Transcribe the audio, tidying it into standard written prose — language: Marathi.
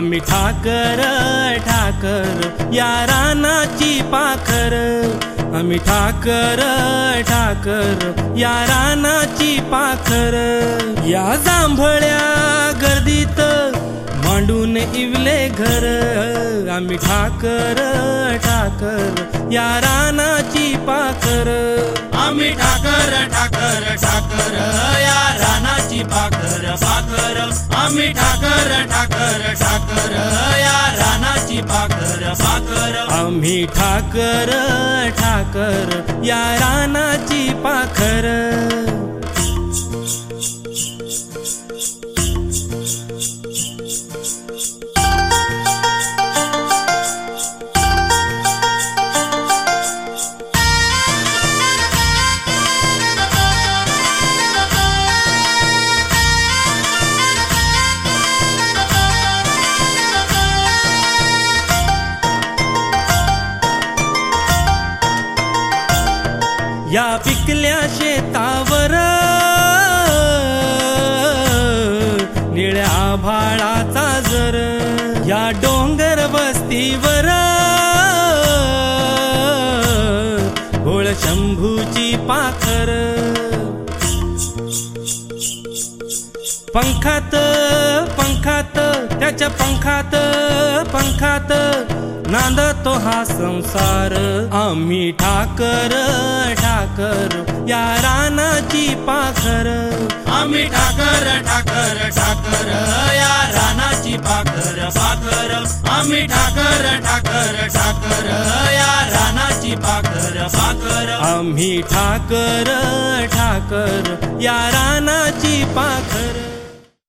आम्ही ठाकर ठाकर या रानाची पाखर, आम्ही ठाकर ठाकर या रानाची पाखर। या जांभळ्या गर्दीत मांडून इवले घर, आम्ही ठाकर ठाकर या रानाची पाखर। आम्ही ठाकर ठाकर ठाकर या रानाची पाखर पाखर, आम्ही ठाकर ठाकर ठाकर या रानाची पाखर पाखर। आम्ही ठाकर ठाकर या रानाची पाखर। या पिकल्या शेतावर निळ्या आभाळाचा जर, या डोंगर वस्तीवर भोळ शंभूची पाखर। पंखात पंखात त्याच्या पंखात पंखात नांदतो हा संसार, आम्ही ठाकर ठाकर या रानाची पाखर। आम्ही ठाकर ठाकर ठाकर या रानाची पाखर पाखर, आम्ही ठाकर ठाकर ठाकर या रानाची पाखर पाखर। आम्ही ठाकर ठाकर या रानाची पाखर।